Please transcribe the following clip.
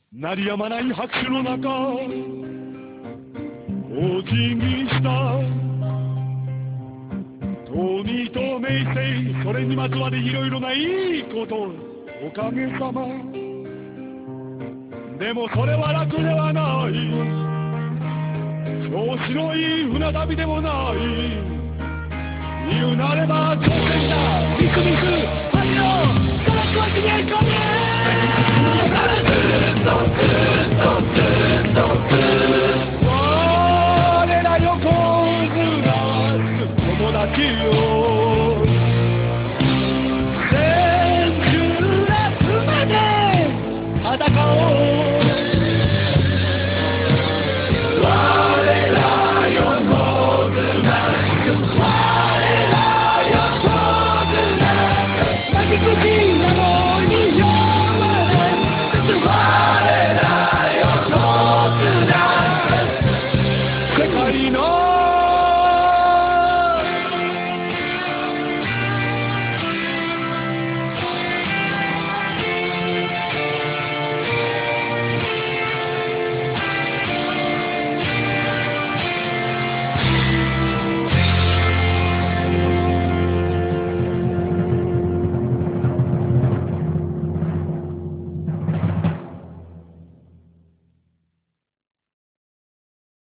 鳴りやまない拍手の中お辞儀した富と名声それにまつわるいろいろないいことおかげさまでもそれは楽ではない調子のいい船旅でもない言うなれば挑戦だビクビク恥のガラスは次へ込め我ら横綱友達よ千秋楽まで戦おう